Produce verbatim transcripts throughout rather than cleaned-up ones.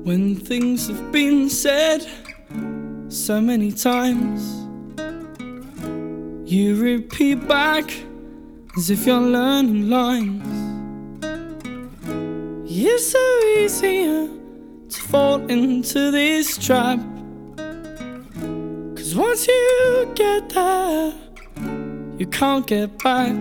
When things have been said so many times, you repeat back as if you're learning lines. It's so easy to fall into this trap, 'cause once you get there, you can't get back.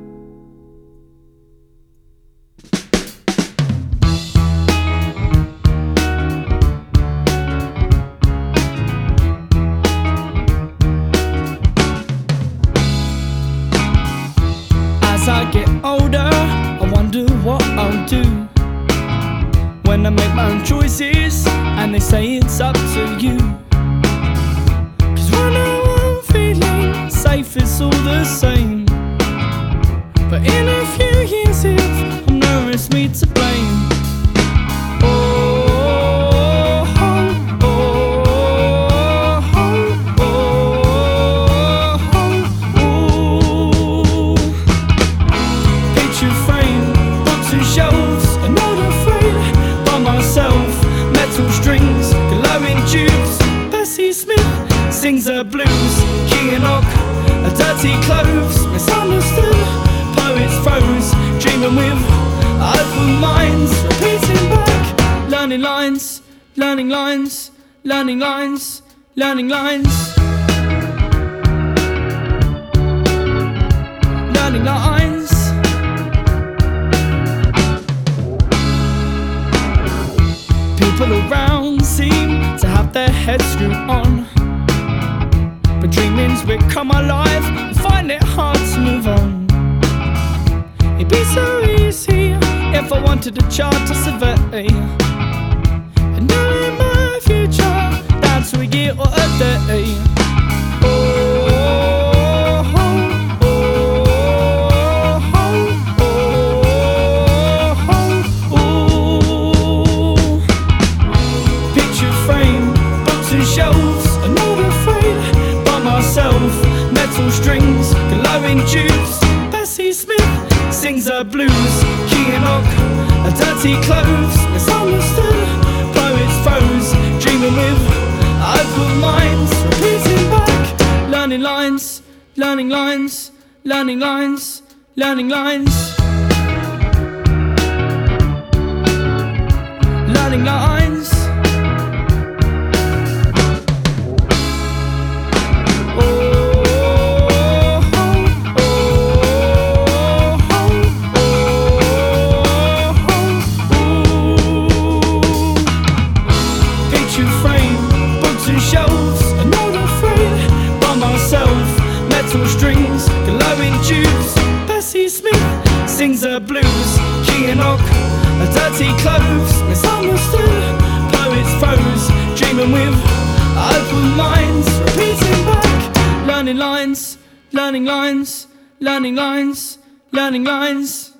As I get older, I wonder what I'll do when I make my own choices and they say it's up to you. 'Cause when I'm feeling safe, it's all the same. But in a few years, if I'm nervous, me to blame. Sings the blues, King Enoch, a dirty clothes, misunderstood, poets froze, dreaming with open minds, repeating back, learning lines, learning lines, learning lines, learning lines, learning lines. People around seem to have their heads screwed on, but dreaming's become my life, I find it hard to move on. It'd be so easy if I wanted a chart to survey, and knowing my future, that's a year or a day. Oh, oh, oh, oh, oh, oh. Picture frame, books and shelves, I'm not afraid. Myself, metal strings, glowing tubes. Bessie Smith sings her blues, King Enoch, a dirty clothes, misunderstood, poets froze, dreaming with open minds, repeating back, learning lines, learning lines, learning lines, learning lines, learning lines. Strings, glowing tubes. Bessie Smith sings her blues, King Enoch, a dirty clothes, misunderstood, poets froze, dreaming with open minds, repeating back, learning lines, learning lines, learning lines, learning lines.